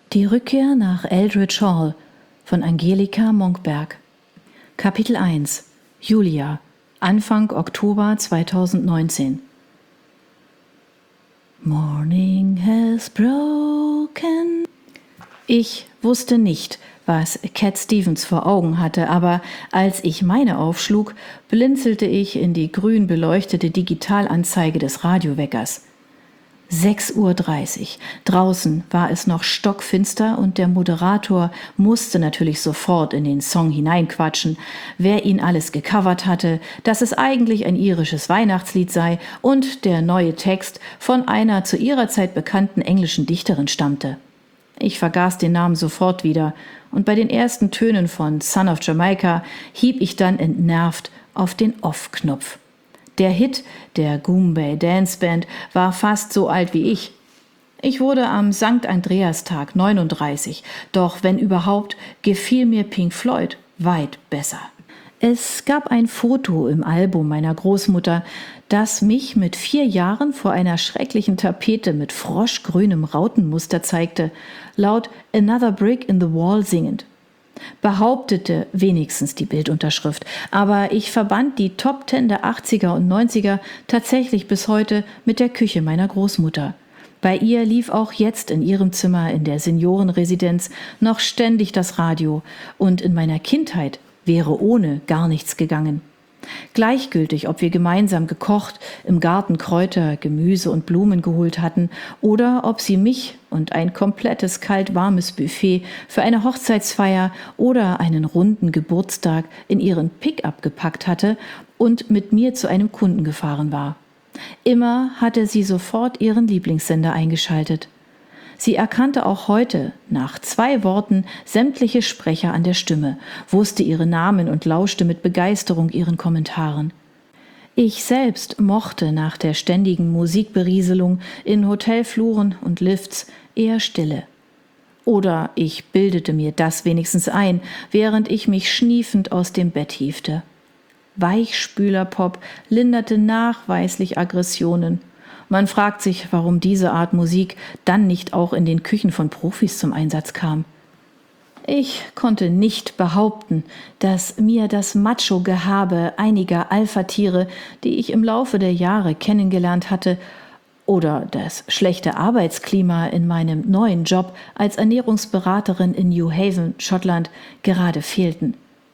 Die Rückkehr nach Eldridge Hall von Angelika Monkberg. Kapitel 1. Julia. Anfang Oktober 2019. Morning has broken. Ich wusste nicht, was Cat Stevens vor Augen hatte, aber als ich meine aufschlug, blinzelte ich in die grün beleuchtete Digitalanzeige des Radioweckers. 6:30 Uhr. Draußen war es noch stockfinster und der Moderator musste natürlich sofort in den Song hineinquatschen, wer ihn alles gecovert hatte, dass es eigentlich ein irisches Weihnachtslied sei und der neue Text von einer zu ihrer Zeit bekannten englischen Dichterin stammte. Ich vergaß den Namen sofort wieder und bei den ersten Tönen von Son of Jamaica hieb ich dann entnervt auf den Off-Knopf. Der Hit der Goombay Dance Band war fast so alt wie ich. Ich wurde am St. Andreastag 39, doch wenn überhaupt, gefiel mir Pink Floyd weit besser. Es gab ein Foto im Album meiner Großmutter, das mich mit 4 Jahren vor einer schrecklichen Tapete mit froschgrünem Rautenmuster zeigte, laut Another Brick in the Wall singend. Behauptete wenigstens die Bildunterschrift, aber ich verband die Top 10 der 80er und 90er tatsächlich bis heute mit der Küche meiner Großmutter. Bei ihr lief auch jetzt in ihrem Zimmer in der Seniorenresidenz noch ständig das Radio und in meiner Kindheit wäre ohne gar nichts gegangen. Gleichgültig, ob wir gemeinsam gekocht, im Garten Kräuter, Gemüse und Blumen geholt hatten oder ob sie mich und ein komplettes kalt-warmes Buffet für eine Hochzeitsfeier oder einen runden Geburtstag in ihren Pickup gepackt hatte und mit mir zu einem Kunden gefahren war. Immer hatte sie sofort ihren Lieblingssender eingeschaltet. Sie erkannte auch heute, nach 2 Worten, sämtliche Sprecher an der Stimme, wusste ihre Namen und lauschte mit Begeisterung ihren Kommentaren. Ich selbst mochte nach der ständigen Musikberieselung in Hotelfluren und Lifts eher Stille. Oder ich bildete mir das wenigstens ein, während ich mich schniefend aus dem Bett hiefte. Weichspülerpop linderte nachweislich Aggressionen. Man fragt sich, warum diese Art Musik dann nicht auch in den Küchen von Profis zum Einsatz kam. Ich konnte nicht behaupten, dass mir das Macho-Gehabe einiger Alpha-Tiere, die ich im Laufe der Jahre kennengelernt hatte, oder das schlechte Arbeitsklima in meinem neuen Job als Ernährungsberaterin in New Haven, Schottland, gerade fehlten.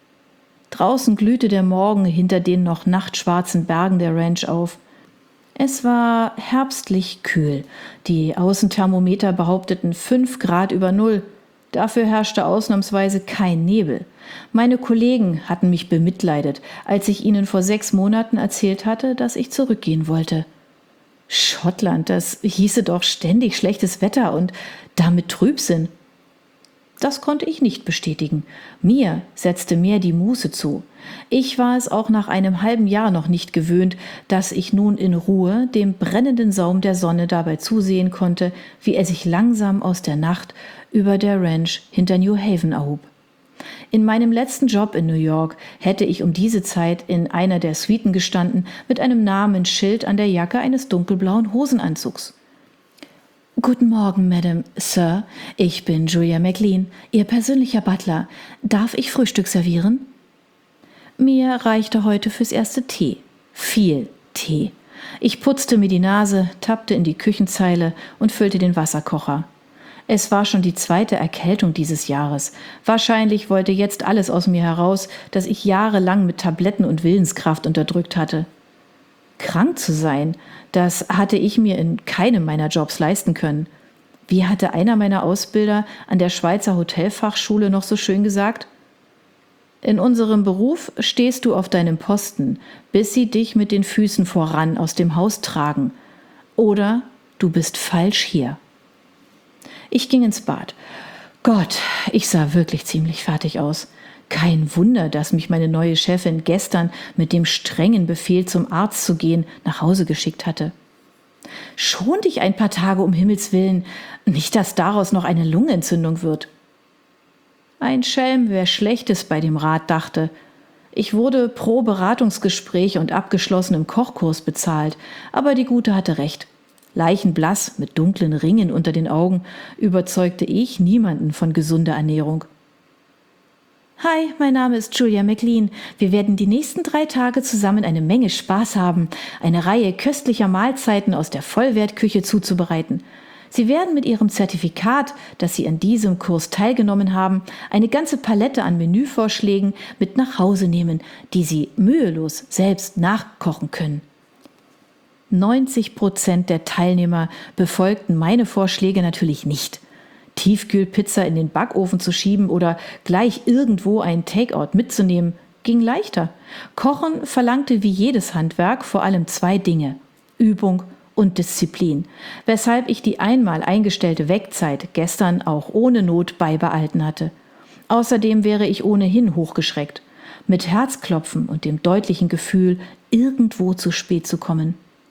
Draußen glühte der Morgen hinter den noch nachtschwarzen Bergen der Ranch auf. Es war herbstlich kühl. Die Außenthermometer behaupteten 5 Grad über Null. Dafür herrschte ausnahmsweise kein Nebel. Meine Kollegen hatten mich bemitleidet, als ich ihnen vor 6 Monaten erzählt hatte, dass ich zurückgehen wollte. Schottland, das hieße doch ständig schlechtes Wetter und damit Trübsinn. Das konnte ich nicht bestätigen. Mir setzte mehr die Muße zu. Ich war es auch nach einem halben Jahr noch nicht gewöhnt, dass ich nun in Ruhe dem brennenden Saum der Sonne dabei zusehen konnte, wie er sich langsam aus der Nacht über der Ranch hinter New Haven erhob. In meinem letzten Job in New York hätte ich um diese Zeit in einer der Suiten gestanden mit einem Namensschild an der Jacke eines dunkelblauen Hosenanzugs. »Guten Morgen, Madam, Sir. Ich bin Julia McLean, Ihr persönlicher Butler. Darf ich Frühstück servieren?« Mir reichte heute fürs erste Tee. Viel Tee. Ich putzte mir die Nase, tappte in die Küchenzeile und füllte den Wasserkocher. Es war schon die 2. Erkältung dieses Jahres. Wahrscheinlich wollte jetzt alles aus mir heraus, das ich jahrelang mit Tabletten und Willenskraft unterdrückt hatte. Krank zu sein, das hatte ich mir in keinem meiner Jobs leisten können. Wie hatte einer meiner Ausbilder an der Schweizer Hotelfachschule noch so schön gesagt? In unserem Beruf stehst du auf deinem Posten, bis sie dich mit den Füßen voran aus dem Haus tragen. Oder du bist falsch hier. Ich ging ins Bad. Gott, ich sah wirklich ziemlich fertig aus. Kein Wunder, dass mich meine neue Chefin gestern mit dem strengen Befehl, zum Arzt zu gehen, nach Hause geschickt hatte. Schon dich ein paar Tage, um Himmels Willen, nicht, dass daraus noch eine Lungenentzündung wird. Ein Schelm, wer Schlechtes bei dem Rat dachte. Ich wurde pro Beratungsgespräch und abgeschlossenem Kochkurs bezahlt, aber die Gute hatte recht. Leichenblass mit dunklen Ringen unter den Augen, überzeugte ich niemanden von gesunder Ernährung. Hi, mein Name ist Julia McLean. Wir werden die nächsten 3 Tage zusammen eine Menge Spaß haben, eine Reihe köstlicher Mahlzeiten aus der Vollwertküche zuzubereiten. Sie werden mit Ihrem Zertifikat, dass Sie an diesem Kurs teilgenommen haben, eine ganze Palette an Menüvorschlägen mit nach Hause nehmen, die Sie mühelos selbst nachkochen können. 90% der Teilnehmer befolgten meine Vorschläge natürlich nicht. Tiefkühlpizza in den Backofen zu schieben oder gleich irgendwo ein Takeout mitzunehmen, ging leichter. Kochen verlangte wie jedes Handwerk vor allem 2 Dinge: Übung und Disziplin, weshalb ich die einmal eingestellte Wegzeit gestern auch ohne Not beibehalten hatte. Außerdem wäre ich ohnehin hochgeschreckt, mit Herzklopfen und dem deutlichen Gefühl, irgendwo zu spät zu kommen.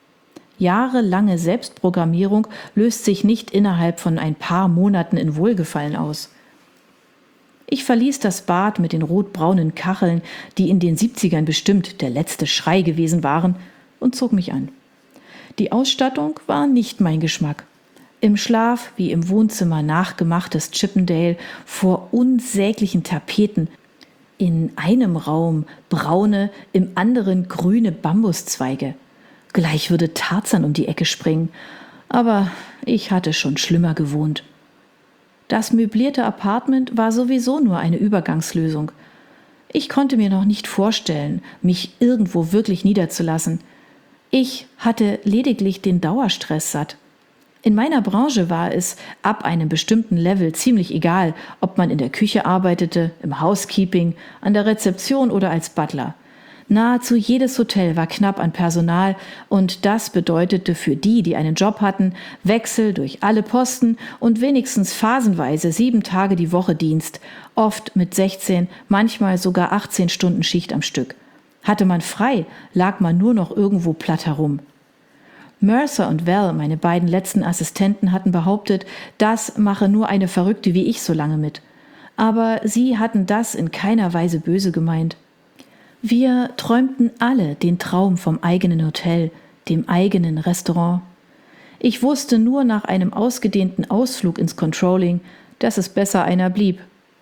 Jahrelange Selbstprogrammierung löst sich nicht innerhalb von ein paar Monaten in Wohlgefallen aus. Ich verließ das Bad mit den rotbraunen Kacheln, die in den 70ern bestimmt der letzte Schrei gewesen waren, und zog mich an. Die Ausstattung war nicht mein Geschmack. Im Schlaf wie im Wohnzimmer nachgemachtes Chippendale vor unsäglichen Tapeten, in einem Raum braune, im anderen grüne Bambuszweige. Gleich würde Tarzan um die Ecke springen, aber ich hatte schon schlimmer gewohnt. Das möblierte Apartment war sowieso nur eine Übergangslösung. Ich konnte mir noch nicht vorstellen, mich irgendwo wirklich niederzulassen. Ich hatte lediglich den Dauerstress satt. In meiner Branche war es ab einem bestimmten Level ziemlich egal, ob man in der Küche arbeitete, im Housekeeping, an der Rezeption oder als Butler. Nahezu jedes Hotel war knapp an Personal und das bedeutete für die, die einen Job hatten, Wechsel durch alle Posten und wenigstens phasenweise 7 Tage die Woche Dienst, oft mit 16, manchmal sogar 18 Stunden Schicht am Stück. Hatte man frei, lag man nur noch irgendwo platt herum. Mercer und Val, meine beiden letzten Assistenten, hatten behauptet, das mache nur eine Verrückte wie ich so lange mit. Aber sie hatten das in keiner Weise böse gemeint. Wir träumten alle den Traum vom eigenen Hotel, dem eigenen Restaurant. Ich wusste nur nach einem ausgedehnten Ausflug ins Controlling, dass es besser einer blieb.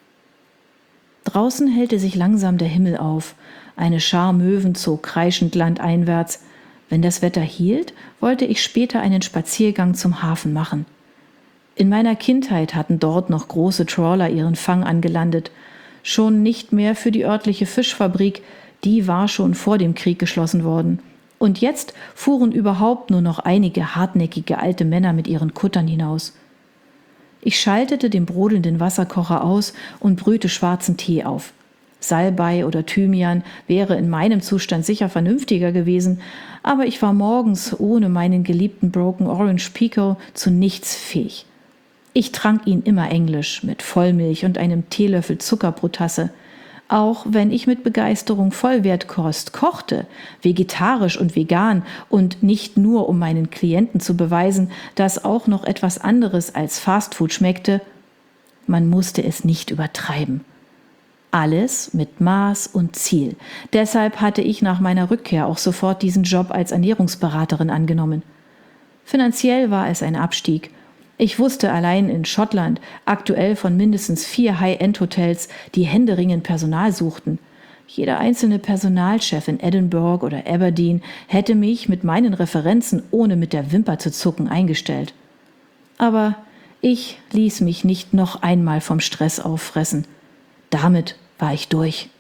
Draußen hellte sich langsam der Himmel auf. Eine Schar Möwen zog kreischend landeinwärts. Wenn das Wetter hielt, wollte ich später einen Spaziergang zum Hafen machen. In meiner Kindheit hatten dort noch große Trawler ihren Fang angelandet. Schon nicht mehr für die örtliche Fischfabrik, die war schon vor dem Krieg geschlossen worden. Und jetzt fuhren überhaupt nur noch einige hartnäckige alte Männer mit ihren Kuttern hinaus. Ich schaltete den brodelnden Wasserkocher aus und brühte schwarzen Tee auf. Salbei oder Thymian wäre in meinem Zustand sicher vernünftiger gewesen, aber ich war morgens ohne meinen geliebten Broken Orange Pekoe zu nichts fähig. Ich trank ihn immer englisch, mit Vollmilch und einem Teelöffel Zucker pro Tasse. Auch wenn ich mit Begeisterung Vollwertkost kochte, vegetarisch und vegan und nicht nur, um meinen Klienten zu beweisen, dass auch noch etwas anderes als Fastfood schmeckte, man musste es nicht übertreiben. Alles mit Maß und Ziel. Deshalb hatte ich nach meiner Rückkehr auch sofort diesen Job als Ernährungsberaterin angenommen. Finanziell war es ein Abstieg. Ich wusste allein in Schottland aktuell von mindestens 4 High-End-Hotels, die händeringend Personal suchten. Jeder einzelne Personalchef in Edinburgh oder Aberdeen hätte mich mit meinen Referenzen ohne mit der Wimper zu zucken eingestellt. Aber ich ließ mich nicht noch einmal vom Stress auffressen. Damit war ich durch.